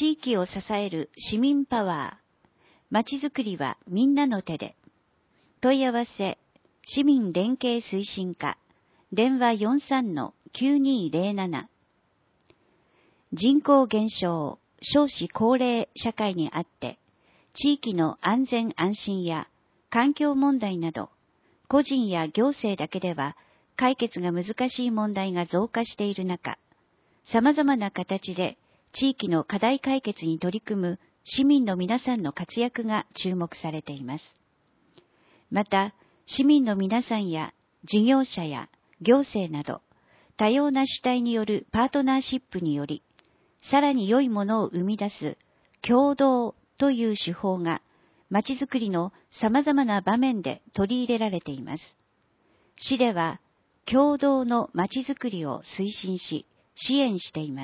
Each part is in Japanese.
地域を支える市民パワー。まちづくりはみんなの手で。問い合わせ、市民連携推進課、電話 43-9207。人口減少、少子高齢社会にあって、地域の安全安心や環境問題など、個人や行政だけでは解決が難しい問題が増加している中、様々な形で地域の課題解決に取り組む市民の皆さんの活躍が注目されています。また、市民の皆さんや事業者や行政など、多様な主体によるパートナーシップにより、さらに良いものを生み出す共同という手法が、まちづくりの様々な場面で取り入れられています。市では、共同のまちづくりを推進し、支援しています。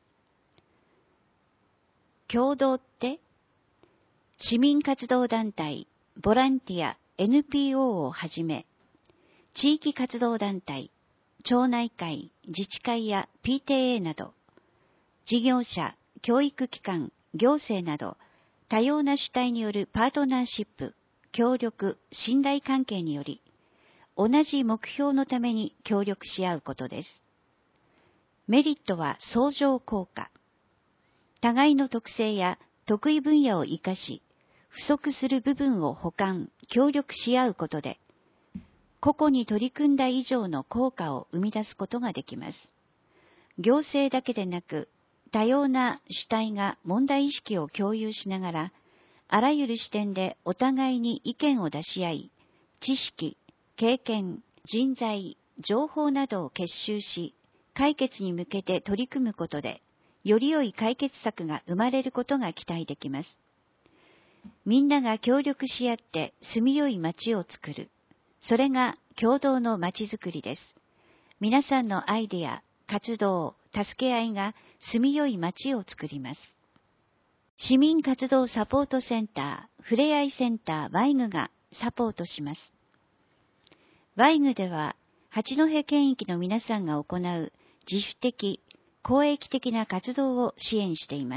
共同って、市民活動団体、ボランティア、NPO をはじめ、地域活動団体、町内会、自治会や PTA など、事業者、教育機関、行政など、多様な主体によるパートナーシップ、協力、信頼関係により、同じ目標のために協力し合うことです。メリットは相乗効果。互いの特性や得意分野を生かし、不足する部分を補完、協力し合うことで、個々に取り組んだ以上の効果を生み出すことができます。行政だけでなく、多様な主体が問題意識を共有しながら、あらゆる視点でお互いに意見を出し合い、知識、経験、人材、情報などを結集し、解決に向けて取り組むことで、より良い解決策が生まれることが期待できます。みんなが協力し合って住みよい街を作る。それが共同の街づくりです。皆さんのアイデア、活動、助け合いが住みよい街を作ります。市民活動サポートセンター、ふれあいセンターワイグがサポートします。ワイグでは、八戸県域の皆さんが行う自主的、公益的な活動を支援しています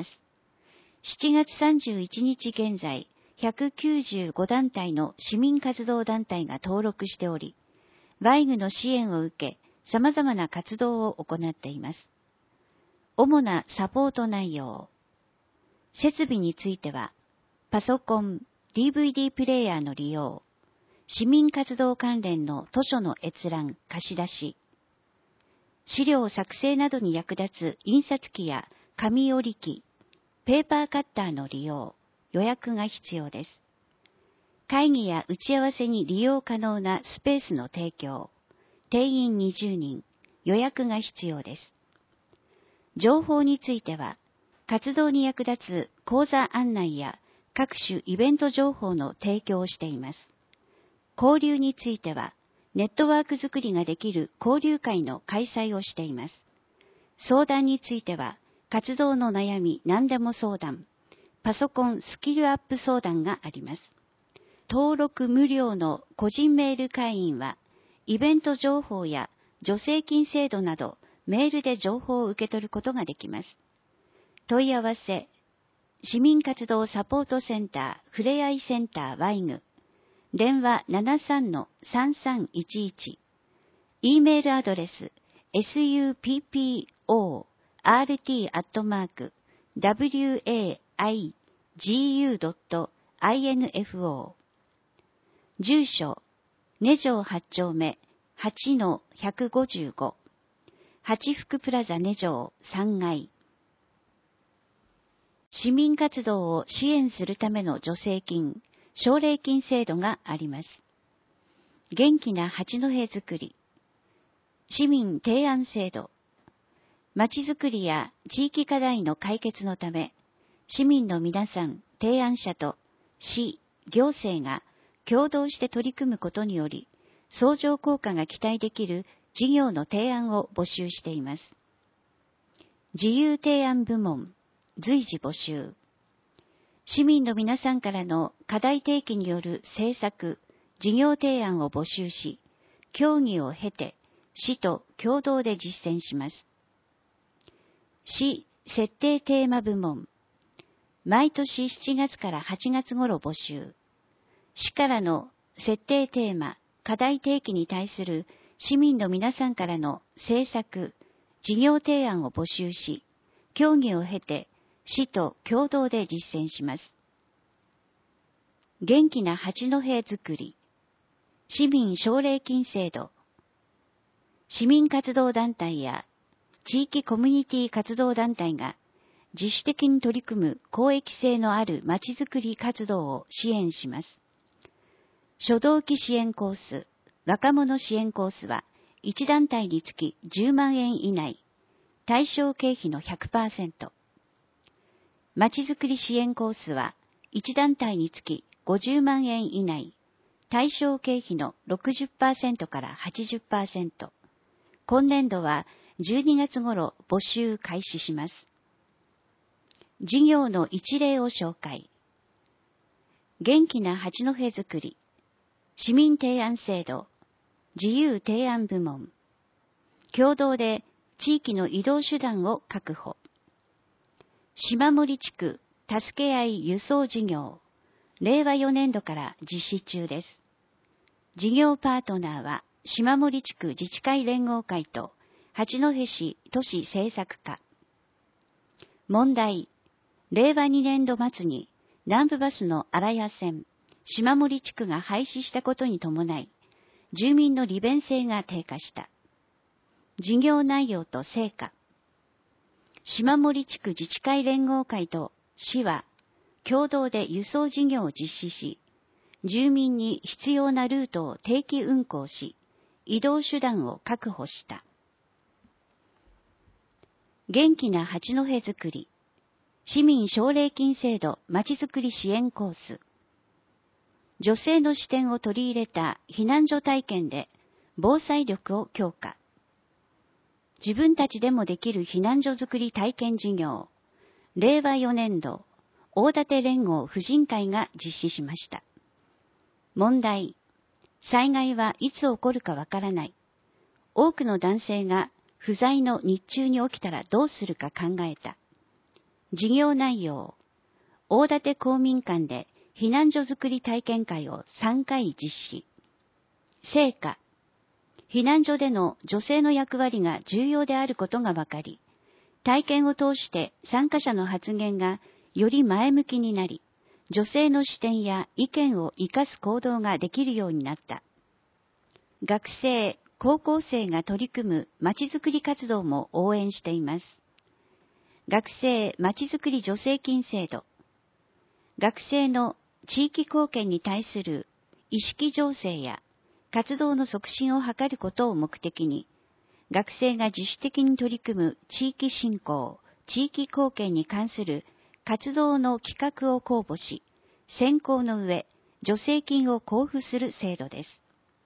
。7月31日現在、195団体の市民活動団体が登録しており、ワイグの支援を受け、様々な活動を行っています。主なサポート内容。設備については、パソコン、DVD プレイヤーの利用、市民活動関連の図書の閲覧、貸し出し、資料作成などに役立つ印刷機や紙折り機、ペーパーカッターの利用、予約が必要です。会議や打ち合わせに利用可能なスペースの提供、定員20人、予約が必要です。情報については、活動に役立つ講座案内や各種イベント情報の提供をしています。交流については、ネットワーク作りができる交流会の開催をしています。相談については、活動の悩み何でも相談、パソコンスキルアップ相談があります。登録無料の個人メール会員は、イベント情報や助成金制度など、メールで情報を受け取ることができます。問い合わせ、市民活動サポートセンター、ふれあいセンターワイグ、電話 73-3311、E メールアドレス、support@waigu.info、住所、根城8丁目 8-155、八福プラザ根城3階。市民活動を支援するための助成金、奨励金制度があります。元気な八戸づくり、市民提案制度、まちづくりや地域課題の解決のため、市民の皆さん、提案者と市、行政が共同して取り組むことにより、相乗効果が期待できる事業の提案を募集しています。自由提案部門、随時募集。市民の皆さんからの課題提起による政策、事業提案を募集し、協議を経て、市と共同で実践します。市設定テーマ部門、 毎年7月から8月頃募集。市からの設定テーマ、課題提起に対する市民の皆さんからの政策、事業提案を募集し、協議を経て市と共同で実践します。元気な八戸づくり、市民奨励金制度、市民活動団体や地域コミュニティ活動団体が自主的に取り組む公益性のあるまちづくり活動を支援します。初動機支援コース、若者支援コースは1団体につき10万円以内、対象経費の 100%。まちづくり支援コースは1団体につき50万円以内、対象経費の 60% から 80%。今年度は12月頃募集開始します。事業の一例を紹介。元気な八戸づくり、市民提案制度、自由提案部門、共同で地域の移動手段を確保。島森地区助け合い輸送事業、令和4年度から実施中です。事業パートナーは島森地区自治会連合会と八戸市都市政策課。問題、令和2年度末に南部バスの荒谷線、島森地区が廃止したことに伴い、住民の利便性が低下した。事業内容と成果。島森地区自治会連合会と市は共同で輸送事業を実施し、住民に必要なルートを定期運行し、移動手段を確保した。元気な八戸づくり、市民奨励金制度まちづくり支援コース。女性の視点を取り入れた避難所体験で防災力を強化。自分たちでもできる避難所づくり体験事業、令和4年度、大館連合婦人会が実施しました。問題、災害はいつ起こるかわからない。多くの男性が不在の日中に起きたらどうするか考えた。事業内容、大館公民館で避難所づくり体験会を3回実施。成果、避難所での女性の役割が重要であることが分かり、体験を通して参加者の発言がより前向きになり、女性の視点や意見を生かす行動ができるようになった。学生、高校生が取り組むまちづくり活動も応援しています。学生まちづくり助成金制度。学生の地域貢献に対する意識醸成や活動の促進を図ることを目的に、学生が自主的に取り組む地域振興、地域貢献に関する活動の企画を公募し、選考の上、助成金を交付する制度です。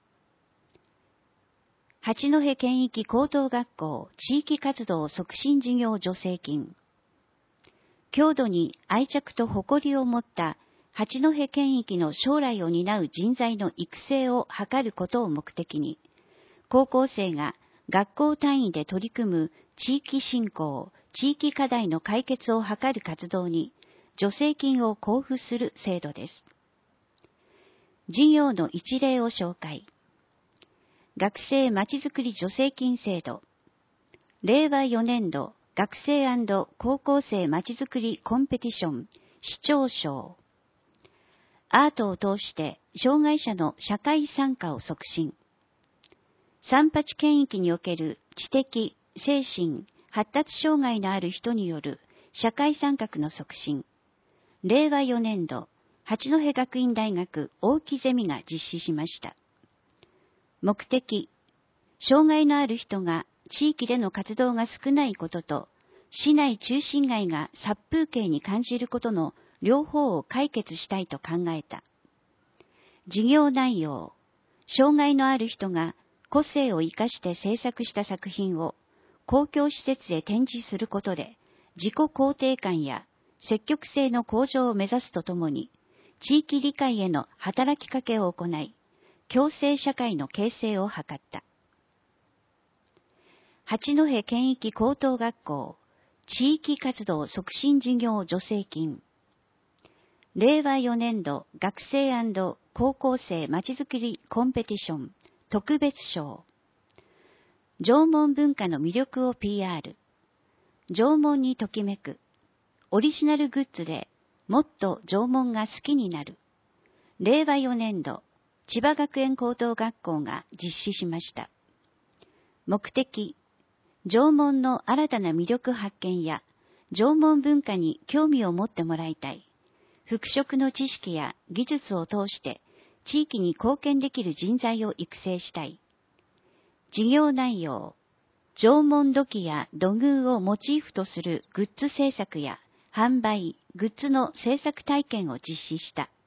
八戸県域高等学校地域活動促進事業助成金。郷土に愛着と誇りを持った八戸県域の将来を担う人材の育成を図ることを目的に、高校生が学校単位で取り組む地域振興、地域課題の解決を図る活動に助成金を交付する制度です。事業の一例を紹介。学生まちづくり助成金制度。令和4年度学生&高校生まちづくりコンペティション市長賞。アートを通して障害者の社会参加を促進。三八県域における知的、精神、発達障害のある人による社会参画の促進。令和4年度、八戸学院大学大木ゼミが実施しました。目的、障害のある人が地域での活動が少ないことと、市内中心街が殺風景に感じることの両方を解決したいと考えた。事業内容、障害のある人が個性を生かして制作した作品を公共施設へ展示することで自己肯定感や積極性の向上を目指すとともに、地域理解への働きかけを行い、共生社会の形成を図った。八戸県域高等学校地域活動促進事業助成金。 令和4年度学生&高校生まちづくりコンペティション特別賞。縄文文化の魅力を PR。縄文にときめく。オリジナルグッズでもっと縄文が好きになる。令和4年度千葉学園高等学校が実施しました。目的、縄文の新たな魅力発見や縄文文化に興味を持ってもらいたい。服飾の知識や技術を通して地域に貢献できる人材を育成したい。事業内容、縄文土器や土偶をモチーフとするグッズ制作や販売、グッズの制作体験を実施した。